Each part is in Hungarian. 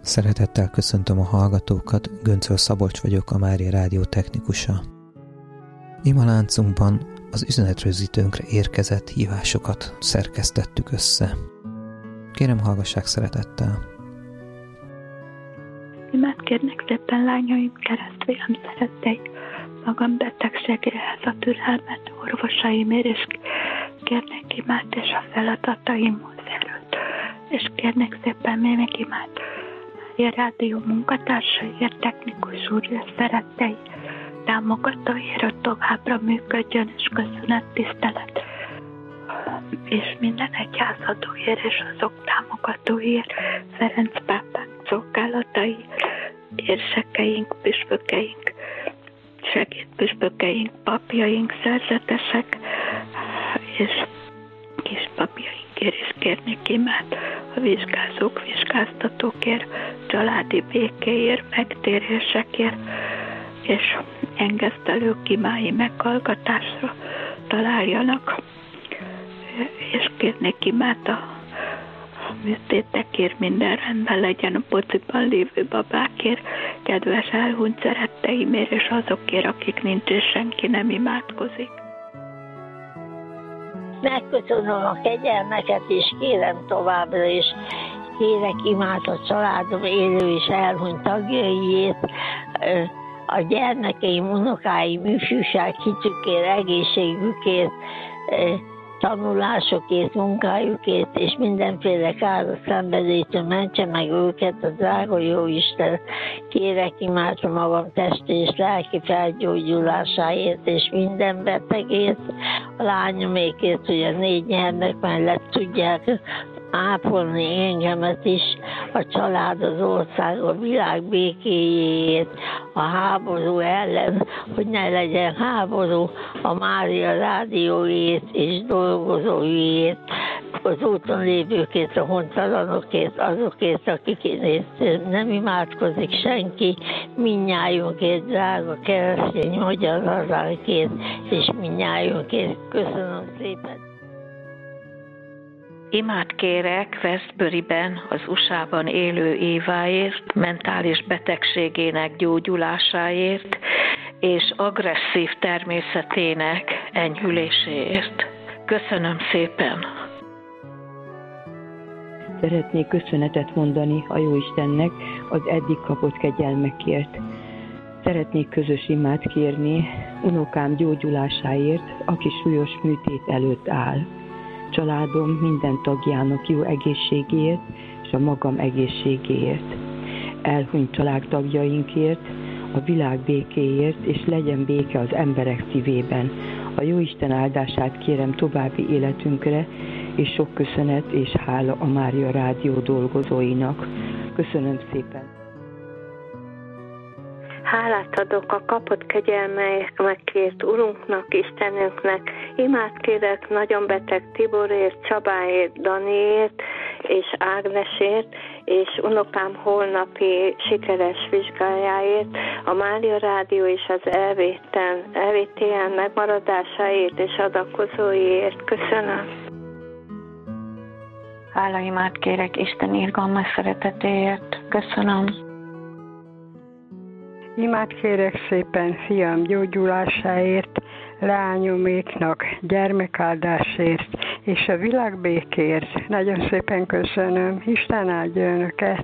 Szeretettel köszöntöm a hallgatókat, Göncöl Szabolcs vagyok, a Mária Rádió technikusa. Imaláncunkban az üzenetrögzítőnkre érkezett hívásokat szerkesztettük össze. Kérem, hallgassák szeretettel! Imát kérnek szépen lányaim, keresztvérem szerettei, magam betegségéhez a türelmet, orvosaimért, és kérnek imát és a feladataimhoz erőt. És kérnek szépen még imát Mária Rádió munkatársaiért, technikus úrért, szerettei, támogatóért, hogy továbbra működjön, és köszönet, tisztelet. És minden egyházadóért és azok támogatóért, Ferenc pápánk szolgálatai, érsekeink, püspökeink, segédpüspökeink, papjaink, szerzetesek, és kispapjainkért is kérnék imát, a vizsgázók, vizsgáztatókért, családi békéért, megtérésekért, és engesztelők imái meghallgatásra találjanak, és kérnék imát a műtétekért, minden rendben legyen, a pociban lévő babákért, kedves elhunyt szeretteimért, és azokért, akik nincs, és senki nem imádkozik. Megköszönöm a kegyelmeket, és kérem továbbra is, kérek imát a családom élő és elhunyt tagjaiért, a gyermekeim, unokáim, ifjúság hitükért, egészségükért, tanulásokért, munkájukért, és mindenféle káros szenvedélytől mentse meg őket a drága Jóisten. Kérek imát a magam testi és lelki felgyógyulásáért, és minden betegért, a lányomékért, hogy a 4 gyermek mellett tudják ápolni engemet is, a család, az ország, a világ békéjéért, a háború ellen, hogy ne legyen háború, a Mária Rádióért és dolgozóiért, az úton lévőkért, a hontalanokért, azokért, akikért nem imádkozik senki, mindnyájunkért, drága keresztény magyar hazánkért, és mindnyájunkért. Köszönöm szépen! Imát kérek Westburyben az USA-ban élő Éváért, mentális betegségének gyógyulásáért és agresszív természetének enyhüléséért. Köszönöm szépen! Szeretnék köszönetet mondani a Jóistennek az eddig kapott kegyelmekért. Szeretnék közös imát kérni unokám gyógyulásáért, aki súlyos műtét előtt áll. Családom minden tagjának jó egészségéért és a magam egészségéért. Elhunyt családtagjainkért, a világ békéért, és legyen béke az emberek szívében. A Jóisten áldását kérem további életünkre, és sok köszönet és hála a Mária Rádió dolgozóinak. Köszönöm szépen! Hálát adok a kapott kegyelmekért Urunknak, Istenünknek. Imát kérek nagyon beteg Tiborért, Csabáért, Daniért és Ágnesért, és unokám holnapi sikeres vizsgájáért, a Mária Rádió és az EVTN megmaradásáért és adakozóiért. Köszönöm. Hálaimát kérek Isten irgalmas szeretetéért. Köszönöm. Imát kérek szépen fiam gyógyulásáért, leányoméknak gyermekáldásért, és a világ békért. Nagyon szépen köszönöm. Isten áldja önöket!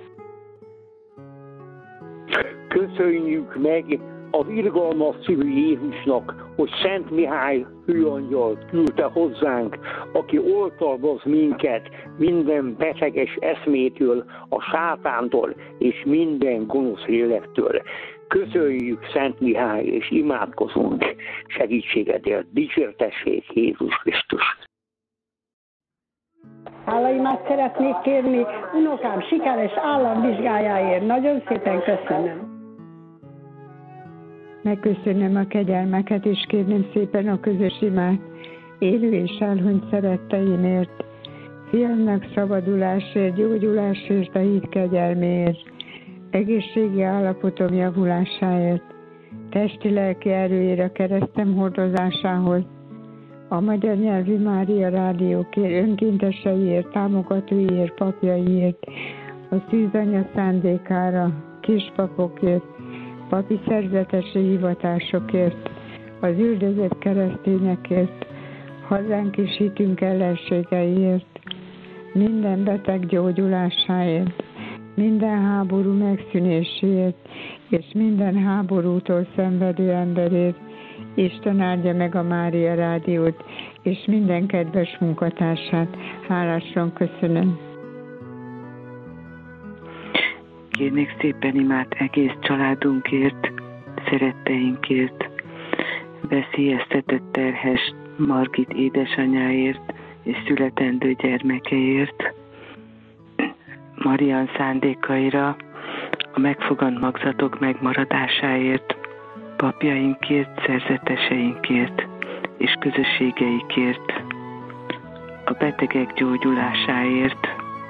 Köszönjük meg az irgalmas szívű Jézusnak, hogy Szent Mihály hőangyalt küldte hozzánk, aki oltalmaz minket minden beteges eszmétől, a sátántól és minden gonosz lélektől. Köszönjük, Szent Mihály, és imádkozunk segítségedért. Dicsértessék Jézus Krisztus! Hálaimát szeretnék kérni unokám sikeres államvizsgájáért. Nagyon szépen köszönöm. Megköszönöm a kegyelmeket, és kérném szépen a közös imát élő és elhunyt szeretteimért, fiamnak szabadulásért, gyógyulásért, a hit kegyelméért, egészségi állapotom javulásáért, testi-lelki erőért a keresztem hordozásához, a Magyar Nyelvű Mária Rádió önkénteseiért, támogatóiért, papjaiért, a szűzanya szándékára, kispapokért, papi szerzetesi hivatásokért, az üldözött keresztényekért, hazánk és hitünk ellenségeiért, minden beteg gyógyulásáért, minden háború megszűnéséért, és minden háborútól szenvedő emberért. Isten áldja meg a Mária Rádiót, és minden kedves munkatársát. Hálásan köszönöm. Kérnék szépen imát egész családunkért, szeretteinkért, veszélyeztetett terhes Margit édesanyáért és születendő gyermekeért, Marian szándékaira, a megfogant magzatok megmaradásáért, papjainkért, szerzeteseinkért és közösségeikért, a betegek gyógyulásáért,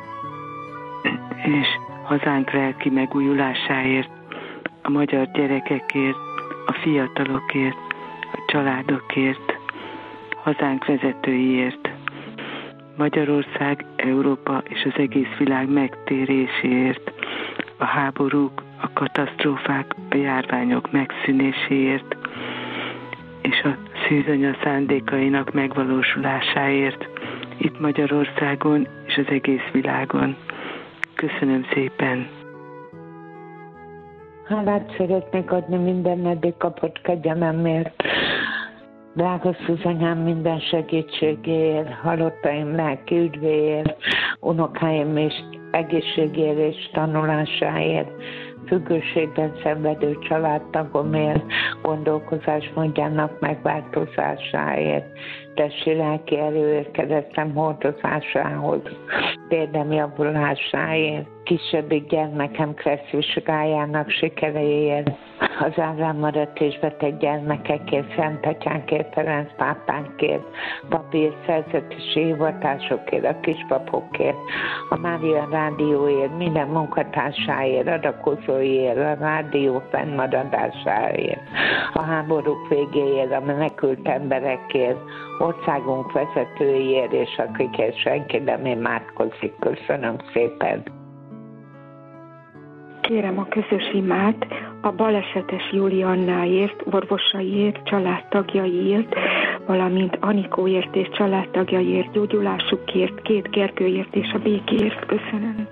és hazánk lelki megújulásáért, a magyar gyerekekért, a fiatalokért, a családokért, hazánk vezetőiért, Magyarország, Európa és az egész világ megtéréséért, a háborúk, a katasztrófák, a járványok megszűnéséért, és a szűzanya szándékainak megvalósulásáért itt Magyarországon és az egész világon. Köszönöm szépen! Hálát szeretnék adni minden meddig kapott kegyelemért. Drága Szűzanyám, minden segítségéért, halottaim lelki üdvéért, unokáim és egészségért és tanulásáért, függőségben szenvedő családtagomért, gondolkozásmódjának megváltozásáért, testi lelki erőért, keresztem hordozásához, térdem javulásáért, kisebbik gyermekem kresszvizsgájának sikereiért, az árán maradt és beteg gyermekekért, Szent Atyánkért, Ferenc pápánkért, papi és szerzetesi hivatásokért, a kispapokért, a Mária Rádióért, minden munkatársáért, adakozóért, a rádió fennmaradásáért, a háborúk végéért, a menekült emberekért, országunk vezetőiért, és akikért senki nem imádkozik. Köszönöm szépen! Kérem a közös imát a balesetes Juliannáért, orvosaiért, családtagjaiért, valamint Anikóért és családtagjaiért, gyógyulásukért, két Gergőért és a békéért. Köszönöm.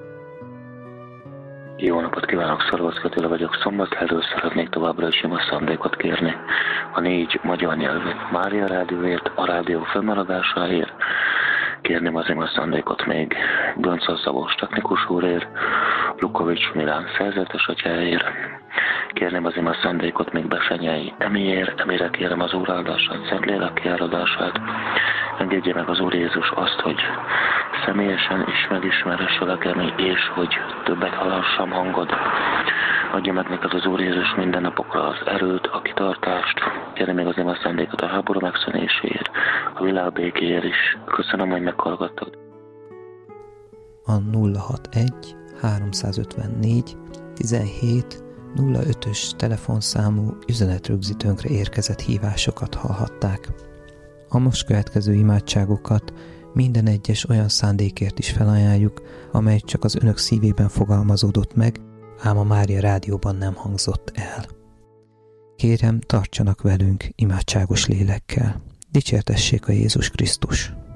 Jó napot kívánok, Szarvacki Attila vagyok. Szombathelről szeretnék továbbra is ima szándékot kérni. A 4 magyar nyelvű Mária Rádióért, a rádió fennmaradásáért, kérném az ima szándékot még Göncöl Szabolcs technikus úrért, Lukovics Milán szerzetes atyáért, kérném az ima szándékot még Besenyei Emiért, Emire kérem az Úr áldását, Szentlélek kiáradását. Engedje meg az Úr Jézus azt, hogy személyesen is megismerhesselek Emi, és hogy többet hallassam hangod. Adja meg neked az Úr Jézus minden napokra az erőt, a kitartást. Kérem még az ima szándékot a háború megszűnéséért, a világ békéért is. Köszönöm, hogy meghallgattad. A 061 354 17 05-ös telefonszámú üzenetrögzítőnkre érkezett hívásokat hallhatták. A most következő imádságokat minden egyes olyan szándékért is felajánljuk, amely csak az önök szívében fogalmazódott meg, ám a Mária Rádióban nem hangzott el. Kérem, tartsanak velünk imádságos lélekkel. Dicsértessék a Jézus Krisztus!